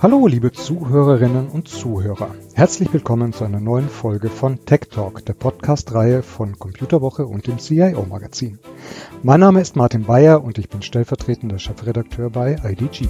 Hallo, liebe Zuhörerinnen und Zuhörer. Herzlich willkommen zu einer neuen Folge von Tech Talk, der Podcast-Reihe von Computerwoche und dem CIO-Magazin. Mein Name ist Martin Bayer und ich bin stellvertretender Chefredakteur bei IDG.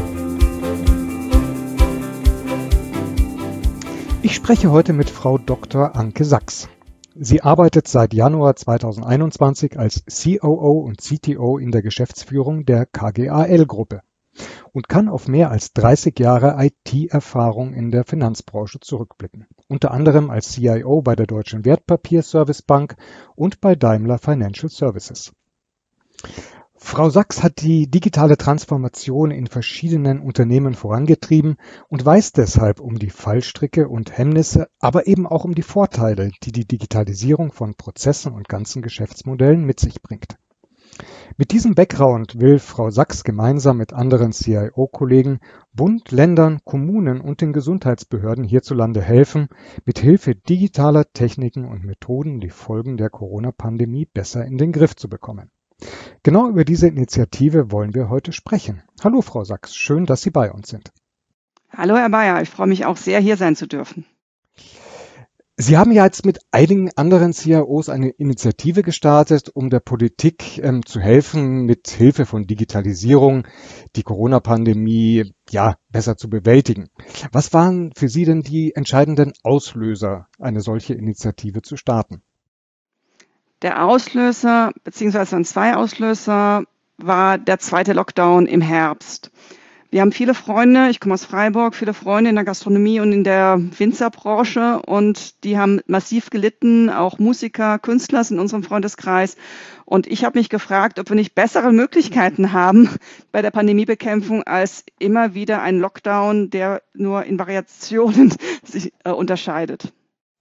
Ich spreche heute mit Frau Dr. Anke Sachs. Sie arbeitet seit Januar 2021 als COO und CTO in der Geschäftsführung der KGaL-Gruppe und kann auf mehr als 30 Jahre IT-Erfahrung in der Finanzbranche zurückblicken. Unter anderem als CIO bei der Deutschen Wertpapierservicebank und bei Daimler Financial Services. Frau Sachs hat die digitale Transformation in verschiedenen Unternehmen vorangetrieben und weiß deshalb um die Fallstricke und Hemmnisse, aber eben auch um die Vorteile, die die Digitalisierung von Prozessen und ganzen Geschäftsmodellen mit sich bringt. Mit diesem Background will Frau Sachs gemeinsam mit anderen CIO-Kollegen Bund, Ländern, Kommunen und den Gesundheitsbehörden hierzulande helfen, mit Hilfe digitaler Techniken und Methoden die Folgen der Corona-Pandemie besser in den Griff zu bekommen. Genau über diese Initiative wollen wir heute sprechen. Hallo Frau Sachs, schön, dass Sie bei uns sind. Hallo Herr Bayer, ich freue mich auch sehr, hier sein zu dürfen. Sie haben ja jetzt mit einigen anderen CIOs eine Initiative gestartet, um der Politik zu helfen, mit Hilfe von Digitalisierung die Corona-Pandemie besser zu bewältigen. Was waren für Sie denn die entscheidenden Auslöser, eine solche Initiative zu starten? Der Auslöser, beziehungsweise waren zwei Auslöser, war der zweite Lockdown im Herbst. Wir haben viele Freunde, ich komme aus Freiburg, viele Freunde in der Gastronomie und in der Winzerbranche und die haben massiv gelitten, auch Musiker, Künstler in unserem Freundeskreis. Und ich habe mich gefragt, ob wir nicht bessere Möglichkeiten haben bei der Pandemiebekämpfung als immer wieder ein Lockdown, der nur in Variationen sich unterscheidet.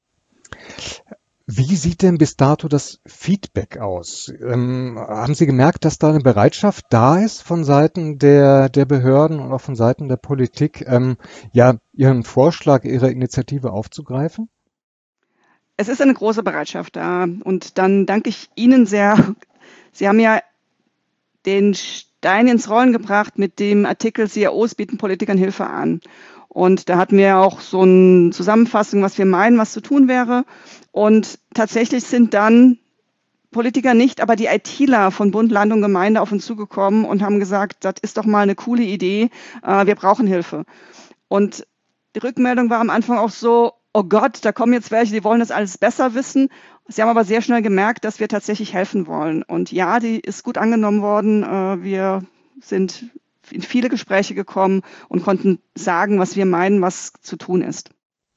Wie sieht denn bis dato das Feedback aus? Haben Sie gemerkt, dass da eine Bereitschaft da ist von Seiten der Behörden und auch von Seiten der Politik, Ihren Vorschlag, Ihre Initiative aufzugreifen? Es ist eine große Bereitschaft da und dann danke ich Ihnen sehr. Sie haben ja den Stein ins Rollen gebracht mit dem Artikel CIOs bieten Politikern Hilfe an. Und da hatten wir auch so eine Zusammenfassung, was wir meinen, was zu tun wäre. Und tatsächlich sind dann Politiker nicht, aber die ITler von Bund, Land und Gemeinde auf uns zugekommen und haben gesagt, das ist doch mal eine coole Idee, wir brauchen Hilfe. Und die Rückmeldung war am Anfang auch so, oh Gott, da kommen jetzt welche, die wollen das alles besser wissen. Sie haben aber sehr schnell gemerkt, dass wir tatsächlich helfen wollen. Und ja, die ist gut angenommen worden. Wir sind in viele Gespräche gekommen und konnten sagen, was wir meinen, was zu tun ist.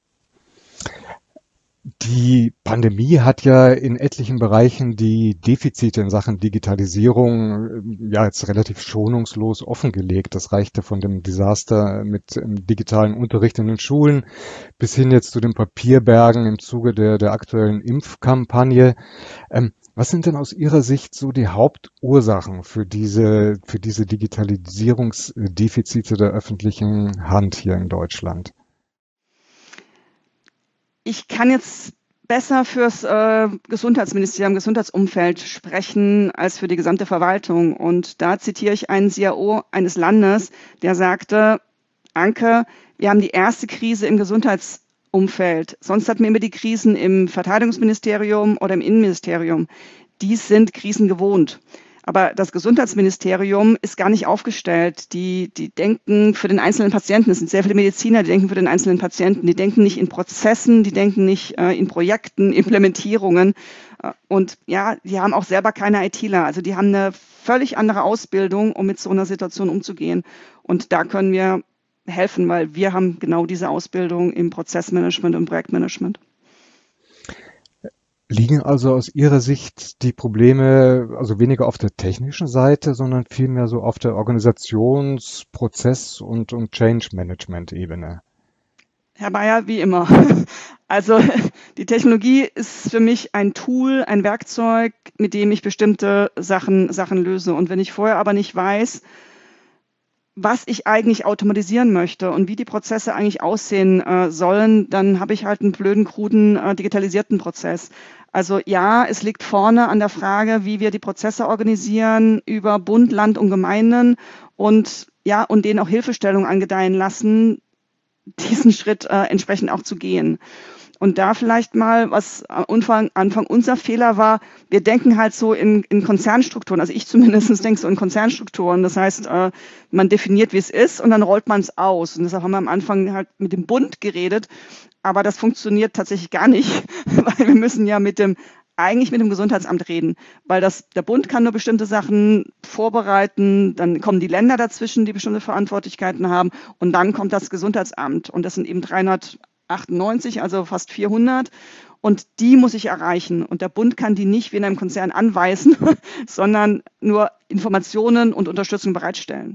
Die Pandemie hat ja in etlichen Bereichen die Defizite in Sachen Digitalisierung jetzt relativ schonungslos offengelegt. Das reichte von dem Desaster mit digitalen Unterricht in den Schulen bis hin jetzt zu den Papierbergen im Zuge der aktuellen Impfkampagne. Was sind denn aus Ihrer Sicht so die Hauptursachen für diese Digitalisierungsdefizite der öffentlichen Hand hier in Deutschland? Ich kann jetzt besser fürs Gesundheitsministerium, Gesundheitsumfeld sprechen als für die gesamte Verwaltung. Und da zitiere ich einen CIO eines Landes, der sagte, Anke, wir haben die erste Krise im Gesundheitsumfeld. Sonst hatten wir immer die Krisen im Verteidigungsministerium oder im Innenministerium. Die sind Krisen gewohnt. Aber das Gesundheitsministerium ist gar nicht aufgestellt. Die denken für den einzelnen Patienten. Es sind sehr viele Mediziner, die denken für den einzelnen Patienten. Die denken nicht in Prozessen, die denken nicht in Projekten, Implementierungen. Und ja, die haben auch selber keine ITler. Also die haben eine völlig andere Ausbildung, um mit so einer Situation umzugehen. Und da können wir helfen, weil wir haben genau diese Ausbildung im Prozessmanagement und Projektmanagement. Liegen also aus Ihrer Sicht die Probleme also weniger auf der technischen Seite, sondern vielmehr so auf der Organisations-, Prozess- und Change-Management-Ebene? Herr Bayer, wie immer. Also die Technologie ist für mich ein Tool, ein Werkzeug, mit dem ich bestimmte Sachen löse. Und wenn ich vorher aber nicht weiß, was ich eigentlich automatisieren möchte und wie die Prozesse eigentlich aussehen sollen, dann habe ich halt einen blöden, kruden, digitalisierten Prozess. Also ja, es liegt vorne an der Frage, wie wir die Prozesse organisieren über Bund, Land und Gemeinden und ja, und denen auch Hilfestellung angedeihen lassen, diesen Schritt entsprechend auch zu gehen. Und da vielleicht mal, was am Anfang unser Fehler war, wir denken halt so in Konzernstrukturen, also ich zumindest denke so in Konzernstrukturen. Das heißt, man definiert, wie es ist und dann rollt man es aus. Und deshalb haben wir am Anfang halt mit dem Bund geredet, aber das funktioniert tatsächlich gar nicht, weil wir müssen ja eigentlich mit dem Gesundheitsamt reden, weil der Bund kann nur bestimmte Sachen vorbereiten, dann kommen die Länder dazwischen, die bestimmte Verantwortlichkeiten haben und dann kommt das Gesundheitsamt und das sind eben 398, also fast 400 und die muss ich erreichen und der Bund kann die nicht wie in einem Konzern anweisen, sondern nur Informationen und Unterstützung bereitstellen.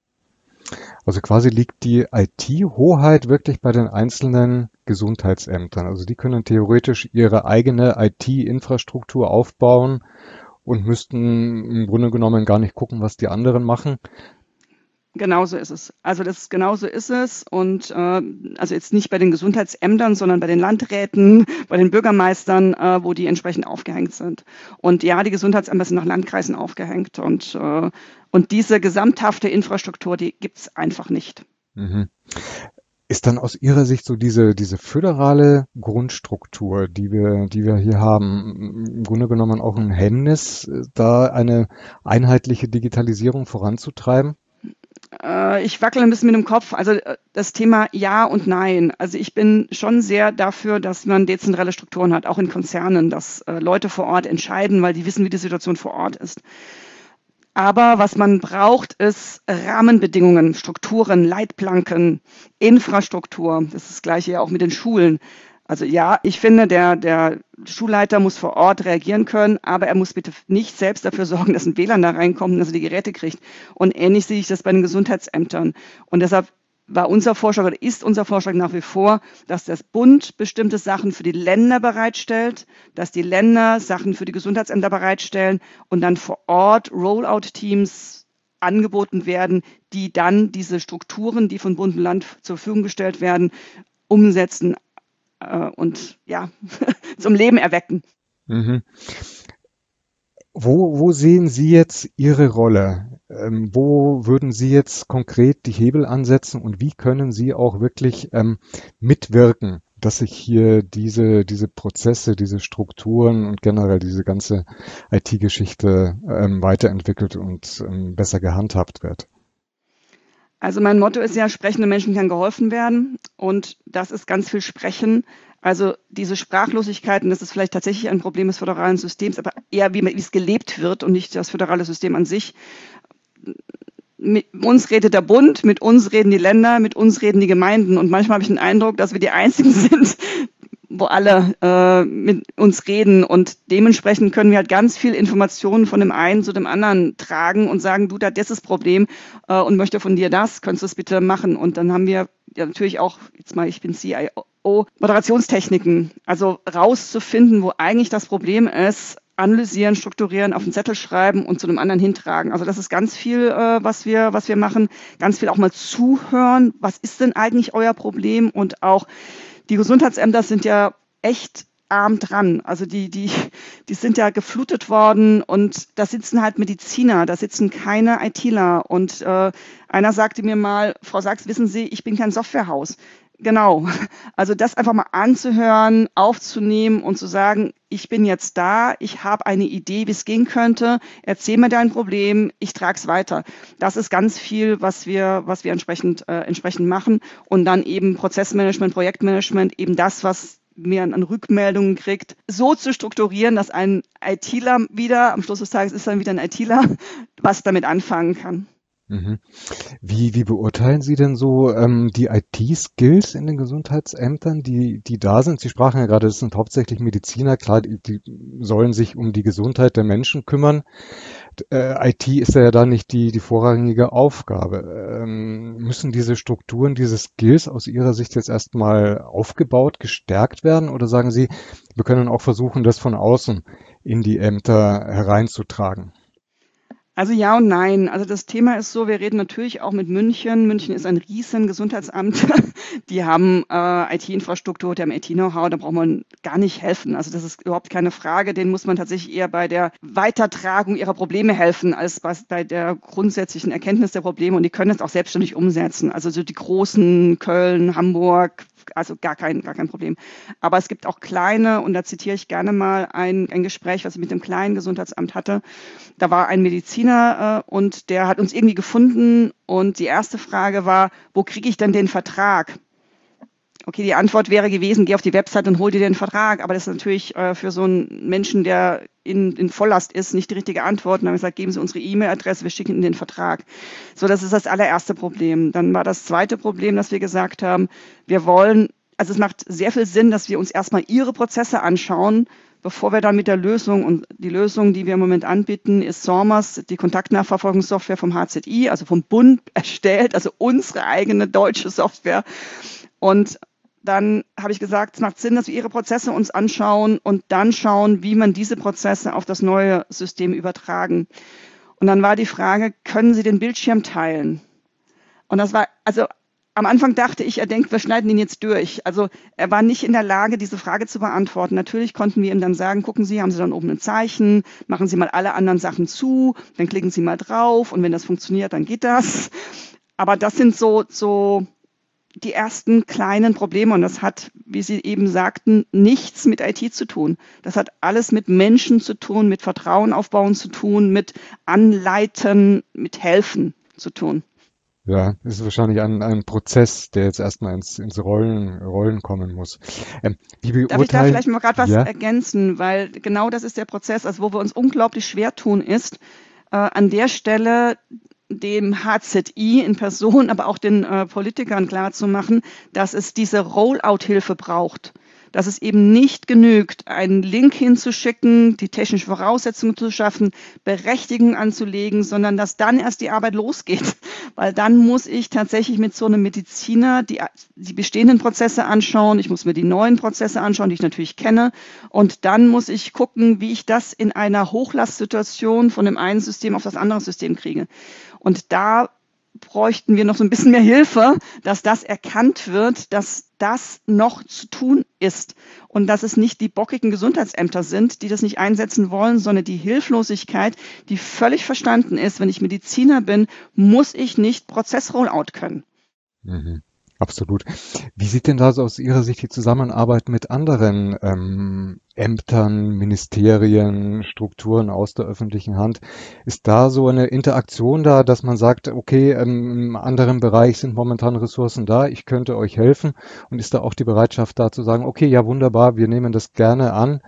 Also quasi liegt die IT-Hoheit wirklich bei den einzelnen Gesundheitsämtern. Also die können theoretisch ihre eigene IT-Infrastruktur aufbauen und müssten im Grunde genommen gar nicht gucken, was die anderen machen. Genauso ist es. Also genauso ist es. Und also jetzt nicht bei den Gesundheitsämtern, sondern bei den Landräten, bei den Bürgermeistern, wo die entsprechend aufgehängt sind. Und ja, die Gesundheitsämter sind nach Landkreisen aufgehängt. Und diese gesamthafte Infrastruktur, die gibt's einfach nicht. Mhm. Ist dann aus Ihrer Sicht so diese föderale Grundstruktur, die wir hier haben, im Grunde genommen auch ein Hemmnis, da eine einheitliche Digitalisierung voranzutreiben? Ich wackele ein bisschen mit dem Kopf. Also das Thema Ja und Nein. Also ich bin schon sehr dafür, dass man dezentrale Strukturen hat, auch in Konzernen, dass Leute vor Ort entscheiden, weil die wissen, wie die Situation vor Ort ist. Aber was man braucht, ist Rahmenbedingungen, Strukturen, Leitplanken, Infrastruktur. Das ist das Gleiche ja auch mit den Schulen. Also ja, ich finde, der Schulleiter muss vor Ort reagieren können, aber er muss bitte nicht selbst dafür sorgen, dass ein WLAN da reinkommt und dass er die Geräte kriegt. Und ähnlich sehe ich das bei den Gesundheitsämtern. Und deshalb war unser Vorschlag oder ist unser Vorschlag nach wie vor, dass das Bund bestimmte Sachen für die Länder bereitstellt, dass die Länder Sachen für die Gesundheitsämter bereitstellen und dann vor Ort Rollout-Teams angeboten werden, die dann diese Strukturen, die von Bund und Land zur Verfügung gestellt werden, umsetzen und ja, zum Leben erwecken. Mhm. Wo sehen Sie jetzt Ihre Rolle? Wo würden Sie jetzt konkret die Hebel ansetzen und wie können Sie auch wirklich mitwirken, dass sich hier diese Prozesse, diese Strukturen und generell diese ganze IT-Geschichte weiterentwickelt und besser gehandhabt wird? Also mein Motto ist ja, sprechenden Menschen kann geholfen werden und das ist ganz viel Sprechen. Also diese Sprachlosigkeit, und das ist vielleicht tatsächlich ein Problem des föderalen Systems, aber eher wie es gelebt wird und nicht das föderale System an sich. Mit uns redet der Bund, mit uns reden die Länder, mit uns reden die Gemeinden und manchmal habe ich den Eindruck, dass wir die Einzigen sind, wo alle mit uns reden und dementsprechend können wir halt ganz viel Informationen von dem einen zu dem anderen tragen und sagen, du, das ist das Problem und möchte von dir das, könntest du es bitte machen? Und dann haben wir ja natürlich auch, jetzt mal, ich bin CIO, Moderationstechniken, also rauszufinden, wo eigentlich das Problem ist, analysieren, strukturieren, auf den Zettel schreiben und zu einem anderen hintragen. Also das ist ganz viel, was wir machen, ganz viel auch mal zuhören, was ist denn eigentlich euer Problem und auch die Gesundheitsämter sind ja echt arm dran. Also die sind ja geflutet worden und da sitzen halt Mediziner, da sitzen keine ITler. Und einer sagte mir mal, Frau Sachs, wissen Sie, ich bin kein Softwarehaus. Genau. Also das einfach mal anzuhören, aufzunehmen und zu sagen, ich bin jetzt da, ich habe eine Idee, wie es gehen könnte, erzähl mir dein Problem, ich trage es weiter. Das ist ganz viel, was wir entsprechend machen und dann eben Prozessmanagement, Projektmanagement, eben das, was mir an Rückmeldungen kriegt, so zu strukturieren, dass ein ITler wieder, am Schluss des Tages ist dann wieder ein ITler, was damit anfangen kann. Mhm. Wie beurteilen Sie denn so die IT-Skills in den Gesundheitsämtern, die da sind? Sie sprachen ja gerade, das sind hauptsächlich Mediziner, klar, die sollen sich um die Gesundheit der Menschen kümmern. IT ist ja da nicht die vorrangige Aufgabe. Müssen diese Strukturen, diese Skills aus Ihrer Sicht jetzt erstmal aufgebaut, gestärkt werden? Oder sagen Sie, wir können auch versuchen, das von außen in die Ämter hereinzutragen? Also ja und nein. Also das Thema ist so, wir reden natürlich auch mit München. München ist ein riesen Gesundheitsamt. Die haben IT-Infrastruktur, die haben IT-Know-how, da braucht man gar nicht helfen. Also das ist überhaupt keine Frage. Denen muss man tatsächlich eher bei der Weitertragung ihrer Probleme helfen, als bei der grundsätzlichen Erkenntnis der Probleme. Und die können das auch selbstständig umsetzen. Also so die großen Köln, Hamburg, also gar kein Problem. Aber es gibt auch kleine, und da zitiere ich gerne mal ein Gespräch, was ich mit dem kleinen Gesundheitsamt hatte. Da war ein Mediziner und der hat uns irgendwie gefunden und die erste Frage war, wo kriege ich denn den Vertrag? Okay, die Antwort wäre gewesen, geh auf die Website und hol dir den Vertrag. Aber das ist natürlich für so einen Menschen, der in Volllast ist, nicht die richtige Antwort. Und dann haben wir gesagt, geben Sie unsere E-Mail-Adresse, wir schicken Ihnen den Vertrag. So, das ist das allererste Problem. Dann war das zweite Problem, dass wir gesagt haben, wir wollen, also es macht sehr viel Sinn, dass wir uns erstmal Ihre Prozesse anschauen, bevor wir dann mit der Lösung, und die Lösung, die wir im Moment anbieten, ist SORMAS, die Kontaktnachverfolgungssoftware vom HZI, also vom Bund erstellt, also unsere eigene deutsche Software. Und dann habe ich gesagt, es macht Sinn, dass wir Ihre Prozesse uns anschauen und dann schauen, wie man diese Prozesse auf das neue System übertragen. Und dann war die Frage, können Sie den Bildschirm teilen? Und das war, also am Anfang dachte ich, er denkt, wir schneiden ihn jetzt durch. Also er war nicht in der Lage, diese Frage zu beantworten. Natürlich konnten wir ihm dann sagen, gucken Sie, haben Sie dann oben ein Zeichen, machen Sie mal alle anderen Sachen zu, dann klicken Sie mal drauf und wenn das funktioniert, dann geht das. Aber das sind so die ersten kleinen Probleme und das hat, wie Sie eben sagten, nichts mit IT zu tun. Das hat alles mit Menschen zu tun, mit Vertrauen aufbauen zu tun, mit Anleiten, mit Helfen zu tun. Ja, es ist wahrscheinlich ein Prozess, der jetzt erstmal ins Rollen kommen muss. Wie Darf ich da beurteilen, vielleicht mal gerade was ja, ergänzen? Weil genau das ist der Prozess, also wo wir uns unglaublich schwer tun, ist an der Stelle dem HZI in Person, aber auch den Politikern klarzumachen, dass es diese Rollout-Hilfe braucht. Dass es eben nicht genügt, einen Link hinzuschicken, die technischen Voraussetzungen zu schaffen, Berechtigungen anzulegen, sondern dass dann erst die Arbeit losgeht. Weil dann muss ich tatsächlich mit so einem Mediziner die bestehenden Prozesse anschauen, ich muss mir die neuen Prozesse anschauen, die ich natürlich kenne. Und dann muss ich gucken, wie ich das in einer Hochlastsituation von dem einen System auf das andere System kriege. Und da bräuchten wir noch so ein bisschen mehr Hilfe, dass das erkannt wird, dass das noch zu tun ist und dass es nicht die bockigen Gesundheitsämter sind, die das nicht einsetzen wollen, sondern die Hilflosigkeit, die völlig verstanden ist. Wenn ich Mediziner bin, muss ich nicht Prozess-Rollout können. mhm, absolut. Wie sieht denn da so aus Ihrer Sicht die Zusammenarbeit mit anderen Ämtern, Ministerien, Strukturen aus der öffentlichen Hand? Ist da so eine Interaktion da, dass man sagt, okay, im anderen Bereich sind momentan Ressourcen da, ich könnte euch helfen? Und ist da auch die Bereitschaft da zu sagen, okay, ja wunderbar, wir nehmen das gerne an?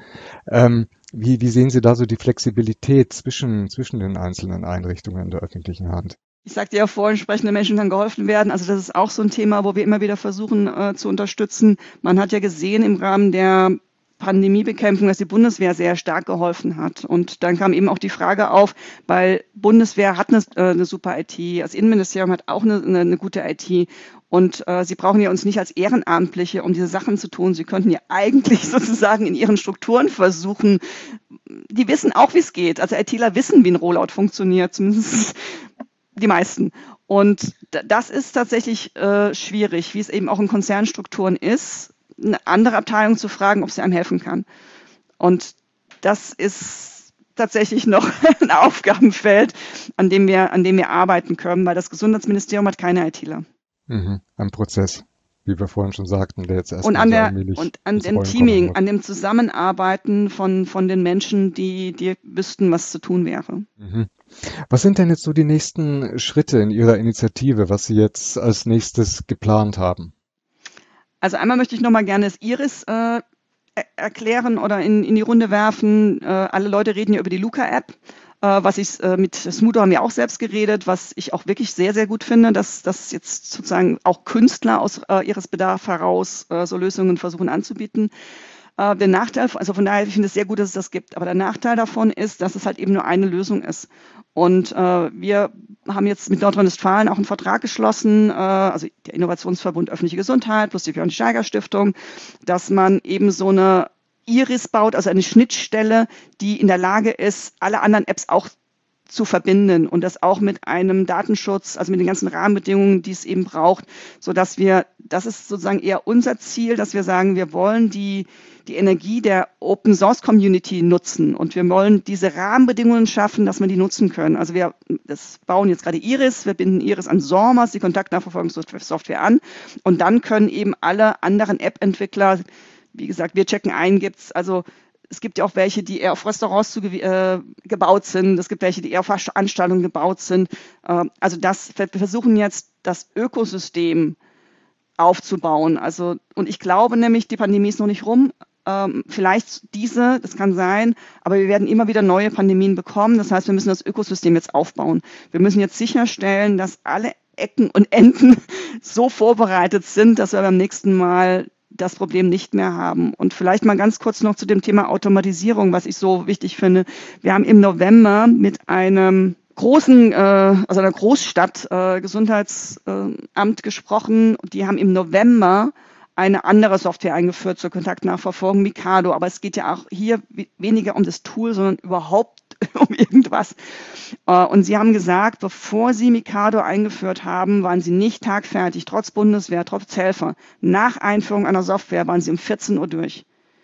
Wie sehen Sie da so die Flexibilität zwischen den einzelnen Einrichtungen der öffentlichen Hand? Ich sagte ja vorhin, sprechende Menschen kann geholfen werden. Also das ist auch so ein Thema, wo wir immer wieder versuchen zu unterstützen. Man hat ja gesehen im Rahmen der Pandemiebekämpfung, dass die Bundeswehr sehr stark geholfen hat. Und dann kam eben auch die Frage auf, weil Bundeswehr hat eine super IT, das Innenministerium hat auch eine gute IT. Und sie brauchen ja uns nicht als Ehrenamtliche, um diese Sachen zu tun. Sie könnten ja eigentlich sozusagen in ihren Strukturen versuchen, die wissen auch, wie es geht. Also ITler wissen, wie ein Rollout funktioniert, zumindest die meisten. Und das ist tatsächlich schwierig, wie es eben auch in Konzernstrukturen ist, eine andere Abteilung zu fragen, ob sie einem helfen kann. Und das ist tatsächlich noch ein Aufgabenfeld, an dem wir arbeiten können, weil das Gesundheitsministerium hat keine ITler. Mhm. Ein Prozess, wie wir vorhin schon sagten, der jetzt Und erstmal so allmählich an ins dem Rollen kommen Teaming, muss. an dem Zusammenarbeiten von den Menschen, die wüssten, was zu tun wäre. Mhm. Was sind denn jetzt so die nächsten Schritte in Ihrer Initiative, was Sie jetzt als nächstes geplant haben? Also einmal möchte ich noch mal gerne das Iris erklären oder in die Runde werfen. Alle Leute reden ja über die Luca-App. Mit Smudo haben wir auch selbst geredet, was ich auch wirklich sehr, sehr gut finde, dass jetzt sozusagen auch Künstler aus ihres Bedarfs heraus so Lösungen versuchen anzubieten. Der Nachteil, also von daher, ich finde es sehr gut, dass es das gibt, aber der Nachteil davon ist, dass es halt eben nur eine Lösung ist. Und wir haben jetzt mit Nordrhein-Westfalen auch einen Vertrag geschlossen, also der Innovationsverbund Öffentliche Gesundheit plus die Björn Steiger Stiftung, dass man eben so eine Iris baut, also eine Schnittstelle, die in der Lage ist, alle anderen Apps auch zu verbinden und das auch mit einem Datenschutz, also mit den ganzen Rahmenbedingungen, die es eben braucht, sodass das ist sozusagen eher unser Ziel, dass wir sagen, wir wollen die Energie der Open Source Community nutzen und wir wollen diese Rahmenbedingungen schaffen, dass wir die nutzen können. Also wir bauen jetzt gerade Iris, wir binden Iris an SORMAS, die Kontaktnachverfolgungssoftware an und dann können eben alle anderen App-Entwickler, wie gesagt, wir checken ein, also es gibt ja auch welche, die eher auf Restaurants gebaut sind. Es gibt welche, die eher auf Veranstaltungen gebaut sind. Also wir versuchen jetzt, das Ökosystem aufzubauen. Und ich glaube nämlich, die Pandemie ist noch nicht rum. Vielleicht das kann sein, aber wir werden immer wieder neue Pandemien bekommen. Das heißt, wir müssen das Ökosystem jetzt aufbauen. Wir müssen jetzt sicherstellen, dass alle Ecken und Enden so vorbereitet sind, dass wir beim nächsten Mal das Problem nicht mehr haben. Und vielleicht mal ganz kurz noch zu dem Thema Automatisierung, was ich so wichtig finde. Wir haben im November mit einem einer Großstadt Gesundheitsamt gesprochen. Die haben im November eine andere Software eingeführt zur Kontaktnachverfolgung, Mikado. Aber es geht ja auch hier weniger um das Tool, sondern überhaupt um irgendwas. Und sie haben gesagt, bevor sie Mikado eingeführt haben, waren sie nicht tagfertig, trotz Bundeswehr, trotz Helfer. Nach Einführung einer Software waren sie um 14 Uhr durch.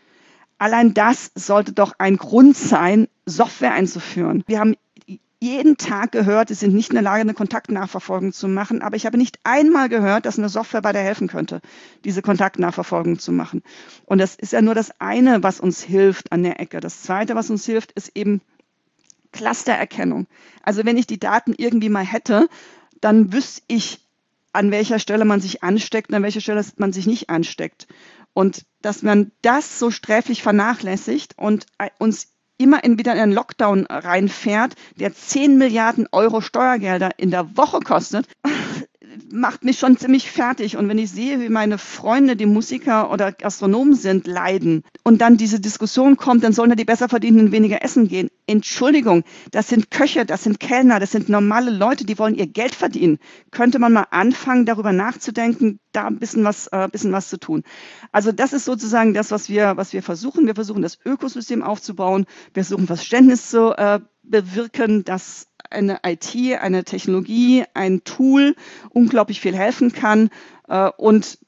Allein das sollte doch ein Grund sein, Software einzuführen. Wir haben jeden Tag gehört, sie sind nicht in der Lage, eine Kontaktnachverfolgung zu machen, aber ich habe nicht einmal gehört, dass eine Software bei der helfen könnte, diese Kontaktnachverfolgung zu machen. Und das ist ja nur das eine, was uns hilft an der Ecke. Das zweite, was uns hilft, ist eben Clustererkennung. Also wenn ich die Daten irgendwie mal hätte, dann wüsste ich, an welcher Stelle man sich ansteckt und an welcher Stelle man sich nicht ansteckt. Und dass man das so sträflich vernachlässigt und uns immer wieder in einen Lockdown reinfährt, der 10 Milliarden Euro Steuergelder in der Woche kostet, macht mich schon ziemlich fertig. Und wenn ich sehe, wie meine Freunde, die Musiker oder Gastronomen sind, leiden und dann diese Diskussion kommt, dann sollen ja die Besserverdienenden weniger essen gehen. Entschuldigung, das sind Köche, das sind Kellner, das sind normale Leute, die wollen ihr Geld verdienen. Könnte man mal anfangen, darüber nachzudenken, da ein bisschen was zu tun. Also das ist sozusagen das, was wir versuchen. Wir versuchen, das Ökosystem aufzubauen. Wir versuchen, Verständnis zu bewirken, dass eine IT, eine Technologie, ein Tool unglaublich viel helfen kann und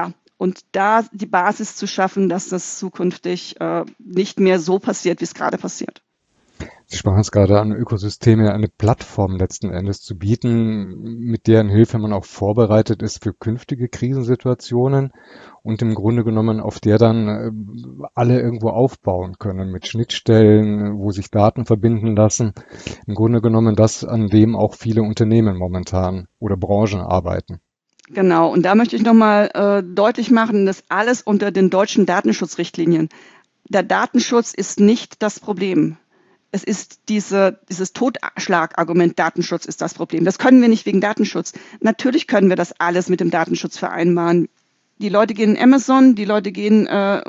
da die Basis zu schaffen, dass das zukünftig nicht mehr so passiert, wie es gerade passiert. Sie sprachen es gerade an, Ökosysteme, eine Plattform letzten Endes zu bieten, mit deren Hilfe man auch vorbereitet ist für künftige Krisensituationen und im Grunde genommen auf der dann alle irgendwo aufbauen können mit Schnittstellen, wo sich Daten verbinden lassen. Im Grunde genommen das, an dem auch viele Unternehmen momentan oder Branchen arbeiten. Genau, und da möchte ich nochmal deutlich machen, dass alles unter den deutschen Datenschutzrichtlinien. Der Datenschutz ist nicht das Problem. Es ist dieses Totschlagargument, Datenschutz ist das Problem. Das können wir nicht wegen Datenschutz. Natürlich können wir das alles mit dem Datenschutz vereinbaren. Die Leute gehen in Amazon, die Leute gehen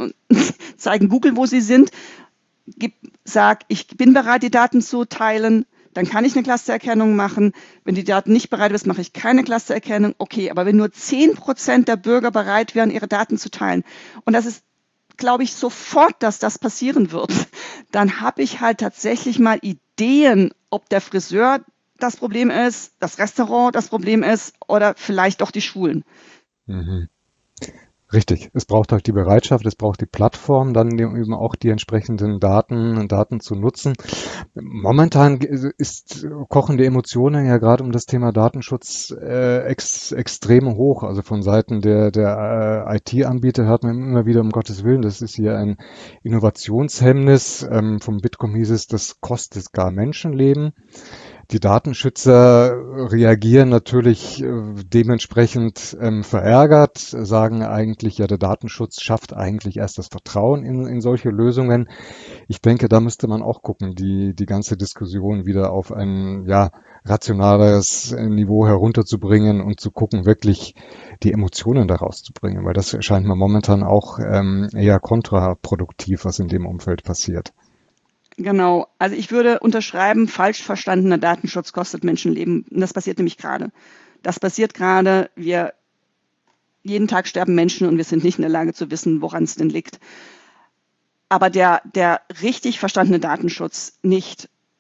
zeigen Google, wo sie sind. Sag, ich bin bereit, die Daten zu teilen. Dann kann ich eine Clustererkennung machen. Wenn die Daten nicht bereit ist, mache ich keine Clustererkennung. Okay, aber wenn nur 10% der Bürger bereit wären, ihre Daten zu teilen, und das ist, glaube ich, sofort, dass das passieren wird, dann habe ich halt tatsächlich mal Ideen, ob der Friseur das Problem ist, das Restaurant das Problem ist oder vielleicht doch die Schulen. Mhm. Richtig. Es braucht halt die Bereitschaft, es braucht die Plattform, dann eben auch die entsprechenden Daten zu nutzen. Momentan kochen die Emotionen ja gerade um das Thema Datenschutz extrem hoch. Also von Seiten der IT-Anbieter hört man immer wieder, um Gottes Willen, das ist hier ein Innovationshemmnis. Vom Bitkom hieß es, das kostet gar Menschenleben. Die Datenschützer reagieren natürlich dementsprechend verärgert, sagen eigentlich, ja, der Datenschutz schafft eigentlich erst das Vertrauen in solche Lösungen. Ich denke, da müsste man auch gucken, die ganze Diskussion wieder auf ein rationaleres Niveau herunterzubringen und zu gucken, wirklich die Emotionen daraus zu bringen, weil das erscheint mir momentan auch eher kontraproduktiv, was in dem Umfeld passiert. Genau, also ich würde unterschreiben, falsch verstandener Datenschutz kostet Menschenleben. Und das passiert nämlich gerade. Das passiert gerade, jeden Tag sterben Menschen und wir sind nicht in der Lage zu wissen, woran es denn liegt. Aber der richtig verstandene Datenschutz nicht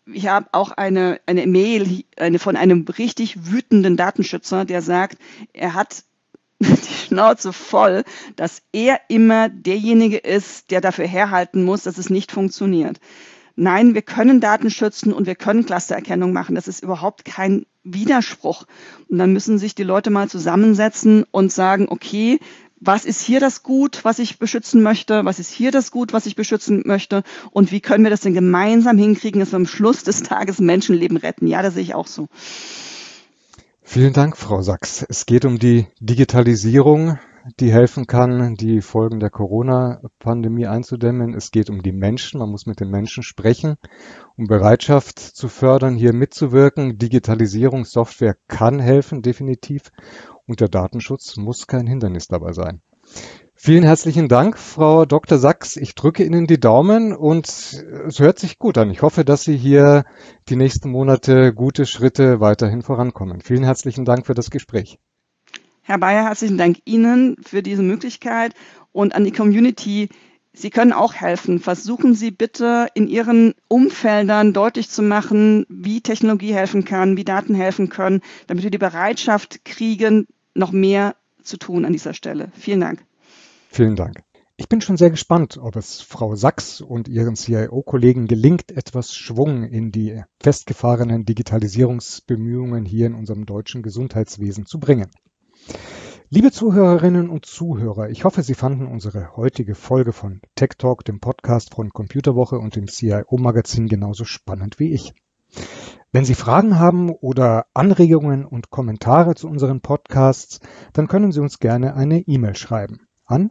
ich habe auch eine Mail von einem richtig wütenden Datenschützer, der sagt, er hat die Schnauze voll, dass er immer derjenige ist, der dafür herhalten muss, dass es nicht funktioniert. Nein, wir können Daten schützen und wir können Clustererkennung machen. Das ist überhaupt kein Widerspruch. Und dann müssen sich die Leute mal zusammensetzen und sagen, okay, was ist hier das Gut, was ich beschützen möchte? Was ist hier das Gut, was ich beschützen möchte? Und wie können wir das denn gemeinsam hinkriegen, dass wir am Schluss des Tages Menschenleben retten? Ja, das sehe ich auch so. Vielen Dank, Frau Sachs. Es geht um die Digitalisierung, die helfen kann, die Folgen der Corona-Pandemie einzudämmen. Es geht um die Menschen. Man muss mit den Menschen sprechen, um Bereitschaft zu fördern, hier mitzuwirken. Digitalisierungssoftware kann helfen, definitiv. Und der Datenschutz muss kein Hindernis dabei sein. Vielen herzlichen Dank, Frau Dr. Sachs. Ich drücke Ihnen die Daumen und es hört sich gut an. Ich hoffe, dass Sie hier die nächsten Monate gute Schritte weiterhin vorankommen. Vielen herzlichen Dank für das Gespräch. Herr Bayer, herzlichen Dank Ihnen für diese Möglichkeit und an die Community. Sie können auch helfen. Versuchen Sie bitte in Ihren Umfeldern deutlich zu machen, wie Technologie helfen kann, wie Daten helfen können, damit wir die Bereitschaft kriegen, noch mehr zu tun an dieser Stelle. Vielen Dank. Vielen Dank. Ich bin schon sehr gespannt, ob es Frau Sachs und ihren CIO-Kollegen gelingt, etwas Schwung in die festgefahrenen Digitalisierungsbemühungen hier in unserem deutschen Gesundheitswesen zu bringen. Liebe Zuhörerinnen und Zuhörer, ich hoffe, Sie fanden unsere heutige Folge von Tech Talk, dem Podcast von Computerwoche und dem CIO-Magazin genauso spannend wie ich. Wenn Sie Fragen haben oder Anregungen und Kommentare zu unseren Podcasts, dann können Sie uns gerne eine E-Mail schreiben an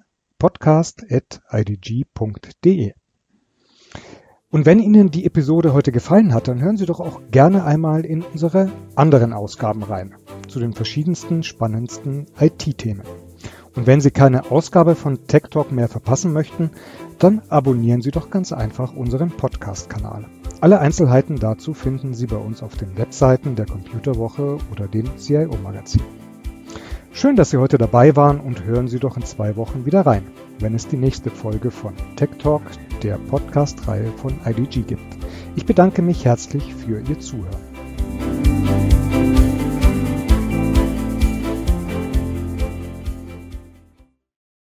podcast@idg.de. Und wenn Ihnen die Episode heute gefallen hat, dann hören Sie doch auch gerne einmal in unsere anderen Ausgaben rein, zu den verschiedensten, spannendsten IT-Themen. Und wenn Sie keine Ausgabe von Tech Talk mehr verpassen möchten, dann abonnieren Sie doch ganz einfach unseren Podcast-Kanal. Alle Einzelheiten dazu finden Sie bei uns auf den Webseiten der Computerwoche oder dem CIO-Magazin. Schön, dass Sie heute dabei waren und hören Sie doch in 2 Wochen wieder rein, wenn es die nächste Folge von Tech Talk, der Podcast-Reihe von IDG gibt. Ich bedanke mich herzlich für Ihr Zuhören.